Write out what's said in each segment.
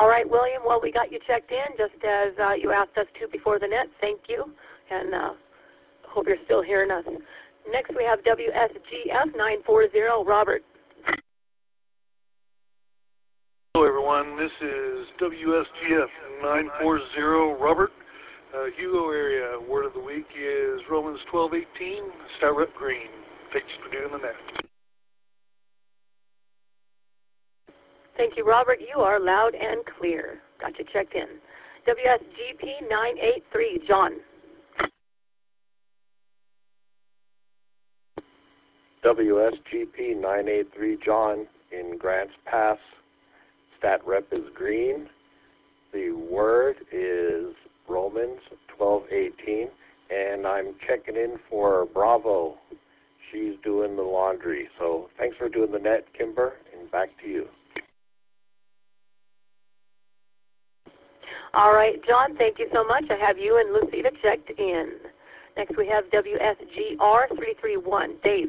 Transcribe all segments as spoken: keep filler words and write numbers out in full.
All right, William, well, we got you checked in just as uh, you asked us to before the net. Thank you, and uh, hope you're still hearing us. Next, we have W S G F nine four zero, Robert. Hello, everyone. This is W S G F nine four zero, Robert. Uh, Hugo area. Word of the week is Romans twelve eighteen, Stat Rep Green. Thanks for doing the net. Thank you, Robert. You are loud and clear. Got you checked in. W S G P nine eight three, John. W S G P nine eight three, John, in Grants Pass. Stat rep is green. The word is Romans twelve eighteen, and I'm checking in for Bravo. She's doing the laundry. So thanks for doing the net, Kimber, and back to you. All right, John, thank you so much. I have you and Lucita checked in. Next we have W S G R three three one, Dave.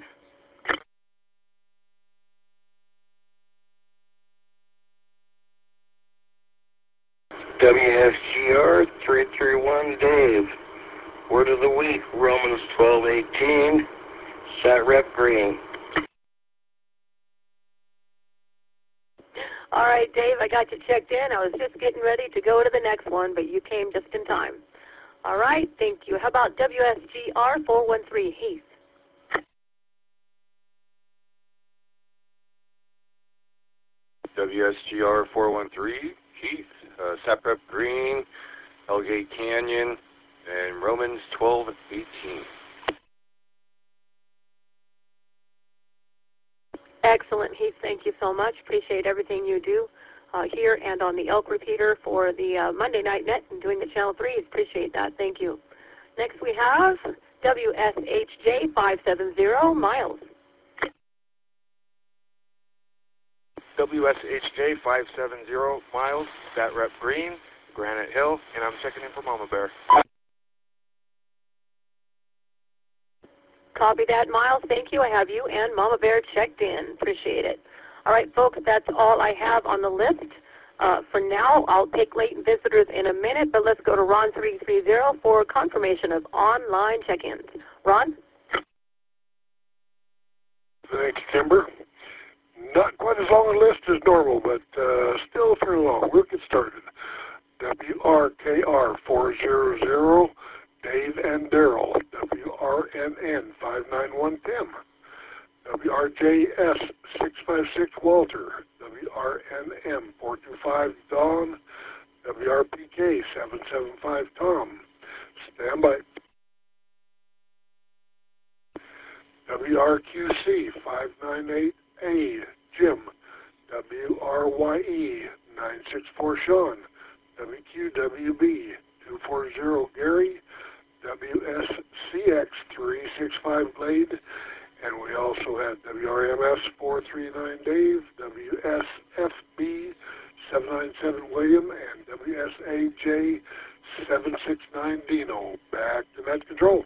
W S G R three three one, Dave. Word of the week, Romans twelve eighteen, Sat Rep Green. All right, Dave, I got you checked in. I was just getting ready to go to the next one, but you came just in time. All right, thank you. How about W S G R four one three, Heath? W S G R four one three, Heath, uh, Sat Rep Green, Elgate Canyon, and Romans twelve eighteen. Excellent, Heath. Thank you so much. Appreciate everything you do uh, here and on the Elk Repeater for the uh, Monday Night Net and doing the Channel threes. Appreciate that. Thank you. Next we have W S H J five seven zero, Miles. W S H J five seven zero, Miles, Stat Rep Green, Granite Hill, and I'm checking in for Mama Bear. Copy that, Miles. Thank you. I have you and Mama Bear checked in. Appreciate it. All right, folks, that's all I have on the list. Uh, for now, I'll take latent visitors in a minute, but let's go to Ron three three zero for confirmation of online check-ins. Ron? Thank you, Kimber. Not quite as long a list as normal, but uh, still pretty long. We'll get started. W R K R four zero zero, Dave and Daryl. W R N N five nine one, Tim. W R J S six five six, Walter. W R N M four two five, Dawn. W R P K seven seven five, Tom. Stand by. W R Q C five nine eight A, Jim. W R Y E nine six four, Sean. W Q W B two four zero, Gary. W S C X three six five, Glade. And we also have W R M S four three nine, Dave. W S F B seven nine seven, William. And W S A J seven six nine, Dino. Back to net control.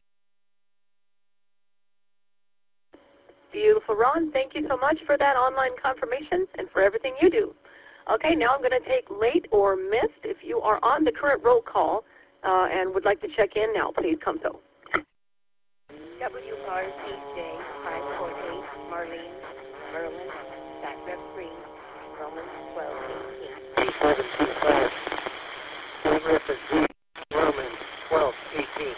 Beautiful, Ron. Thank you so much for that online confirmation and for everything you do. Okay, now I'm going to take late or missed. If you are on the current roll call uh, and would like to check in now, please come so. W R C J five four eight, Marlene, Merlin, Stat Rep Green, Romans twelve eighteen. seven two five, Stat Rep is Green, Romans twelve eighteen.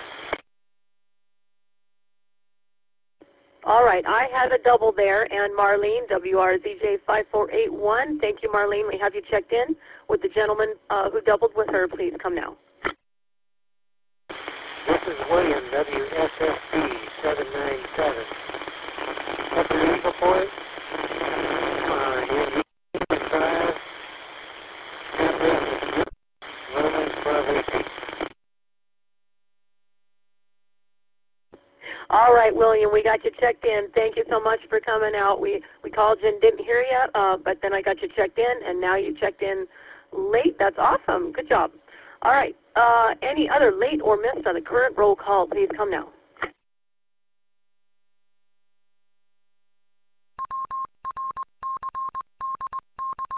All right, I had a double there, and Marlene, W R Z J five four eight one. Thank you, Marlene. We have you checked in. Would the gentleman uh, who doubled with her please come now? This is William, W S F B seven nine seven. What's the Eagle Point? Uh, in five. Romans twelve eighteen. All right, William, we got you checked in. Thank you so much for coming out. We we called you and didn't hear you, uh, but then I got you checked in, and now you checked in late. That's awesome. Good job. All right. Uh, any other late or missed on the current roll call, please come now.